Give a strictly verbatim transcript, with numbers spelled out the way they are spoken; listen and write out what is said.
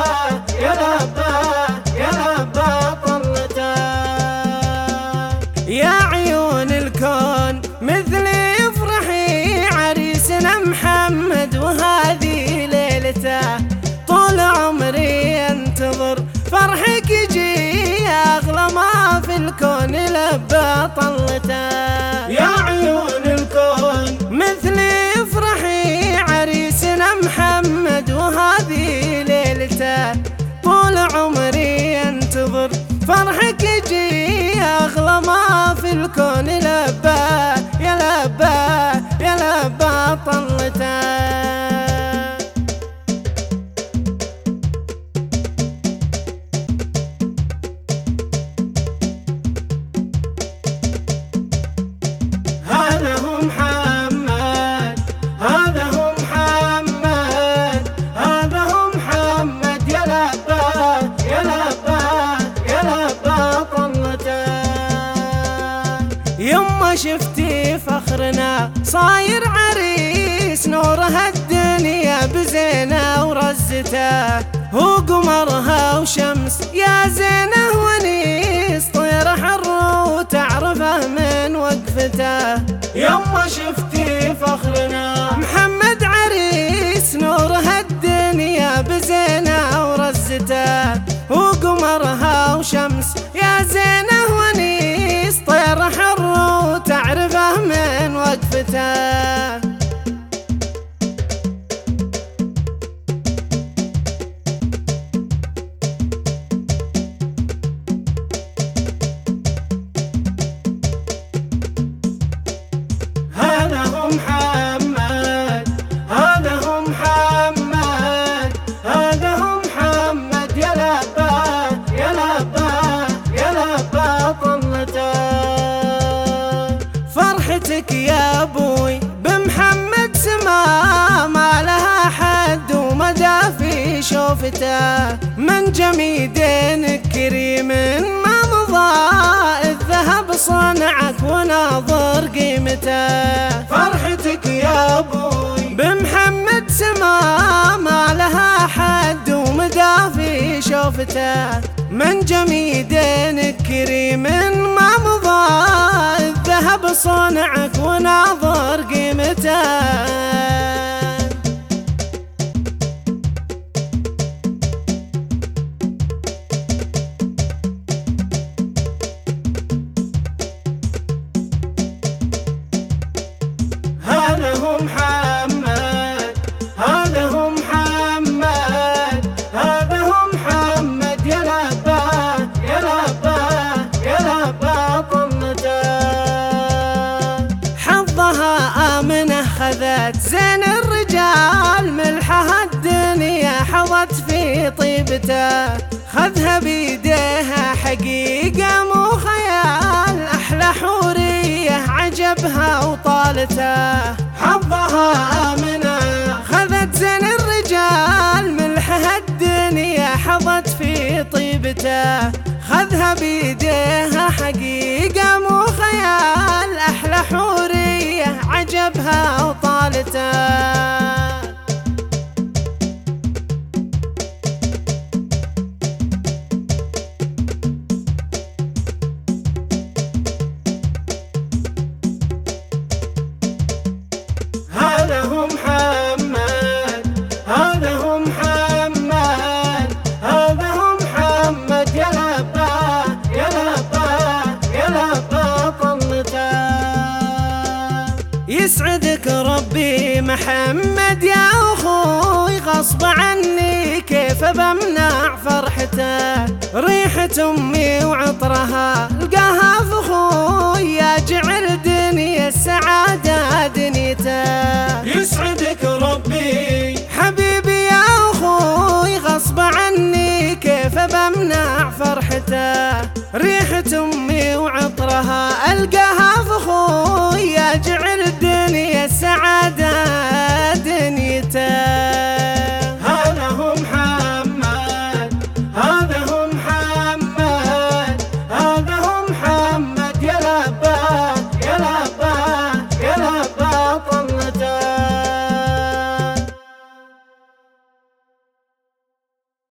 يا لبى يا لبى طلته. يا عيون الكون مثلي افرحي، عريسنا محمد وهذه ليلته. طول عمري انتظر فرحك يجي، اغلى ما في الكون لبى طلته. يا عيون الكون مثلي افرحي، عريسنا محمد وهذه ليلته. طول عمري انتظر فرحك يجي، اغلى ما في الكون لبى يا لبى يا لبى طلته. هذا هو محمد هذا هو محمد هذا هو محمد يا لبى يا لبى يا لبى طلته. يما شفتي فخرنا صاير عريس، نورها الدنيا بزينه ورزته. هو قمرها وشمس يا زينه ونيس، طير حر وتعرفه من وقفته. يما شفتي فخرنا محمد عريس، نورها الدنيا بزينه ورزته. هو قمرها وشمس يا زينه ونيس، طير حر وتعرفه من وقفته. هذا هو محمد هذا هو محمد هذا هو محمد يا لبى يا لبى يا لبى طلته. فرحتك يا ابوي بمحمد سما، ما لها حد ومدى في شوفته. من جميدين كريم ما مضى، الذهب صنعك وناظر قيمته. فرحتك يا ابوي بمحمد سما، ما لها حد ومدى في شوفته. من جميدين كريم ما مضى، الذهب صنعك وناظر قيمته. هذا هو محمد هذا هو محمد هذا هو محمد يا لبى يا لبى يا لبى طلته. حظها آمنة خذت زين الرجال، ملحها الدنيا حظت في طيبته. خذها بيديها حقيقة مو خيال، أحلى حورية عجبها وطالته. حظها آمنة خذت زين الرجال، ملحها الدنيا حظت في طيبته. خذها بيديها حقيقة مو خيال، أحلى حورية عجبها وطالته. هذا هو محمد هذا هو محمد هذا هو محمد يا لبى يا لبى يا لبى طلته. يسعدك ربي محمد يا أخوي، غصب عني كيف بمنع فرحته. ريحة أمي وعطرها لقاها في أخوي، يا جعل دنيا السعادة دنيته. يسعدك ربي حبيبي يا أخوي، غصب عني كيف بمنع فرحته. ريحة أمي وعطرها ألقاها